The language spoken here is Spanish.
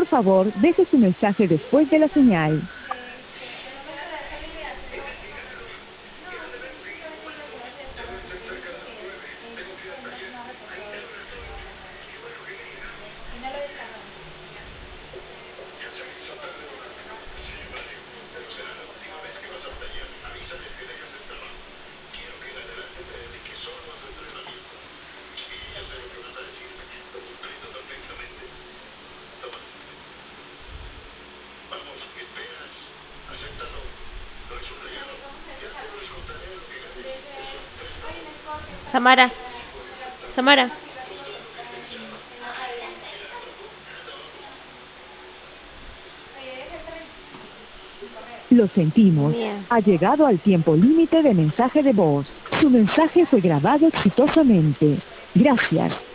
Por favor, deje su mensaje después de la señal. Samara, Samara. Lo sentimos. Bien. Ha llegado al tiempo límite de mensaje de voz. Su mensaje fue grabado exitosamente. Gracias.